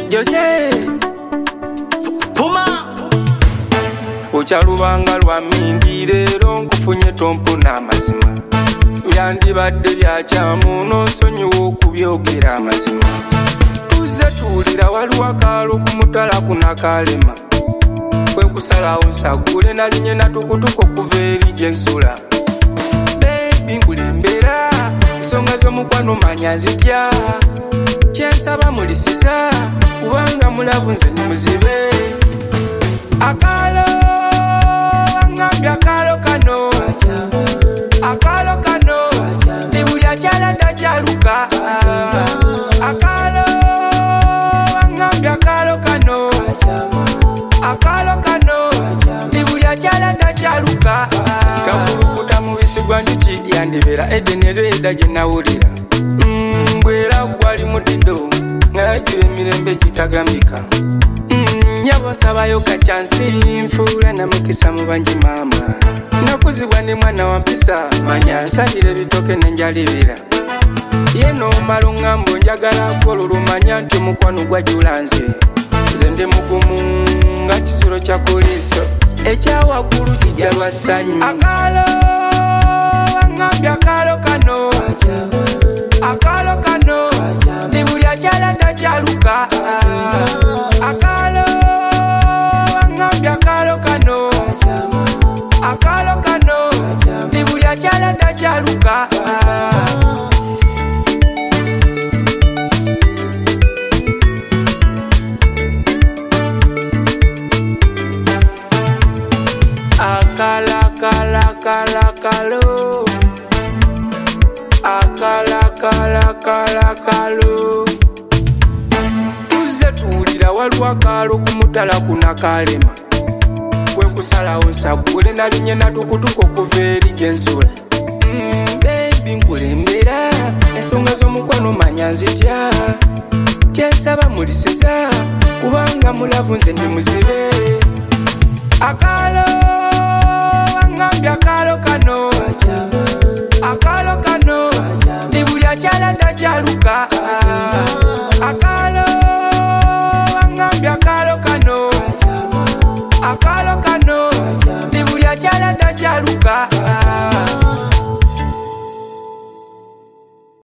Jose Puma Ochalubanga lwa mindi lero nkufunye tompo n'amazima byandibadde byakyamu n'onsonyiwa okubyogera amazima tuze tuwulira waliwo akaalo ku mutala kunakalema kwe nkusalawo nsagule nalinye natukutuko okuva eri gye nsula bebi nkulembera ensonga z'omukwano manya nzitya kyensaba mulisisa kubanga mulavu nze ni muzibe akalo wangambye akalo kano ndi buli akyala takyaluka akalo wangambye akalo kano ndi buli akyala takyaluka kakulukuta mubisi gwa njuki yandibera edenereda gye nawulira bwera gwali mutido ngajira emirembe gitagambika nyabosabayo kacyansi nfuula namukisa mu bangi mama nakuzibwa ne mwana wa mpisa manya nsalira ebitoke nenjalibira ye nomala oŋŋambo njagala kolulumanya nti omukwano gwajula nze ndi mugumu nga kisolo kya kuliiso ekyawaggulu kijja lwa ssanyu akalo waŋŋambye akalo kano ndi buli akyala takyaluka akalo waŋŋambye akalo kano ndi buli akyala takyaluka akalo tuze tuwulira waliwo akaalo ku mutala kunakalema kwe nkusalawo nsagule nalinye natukutuko okuva eri gye nsula bebi nkulembera ensonga z'omukwano manya nzitya kyensaba mulisiza kubanga mulavu nze ndi muzibe akalo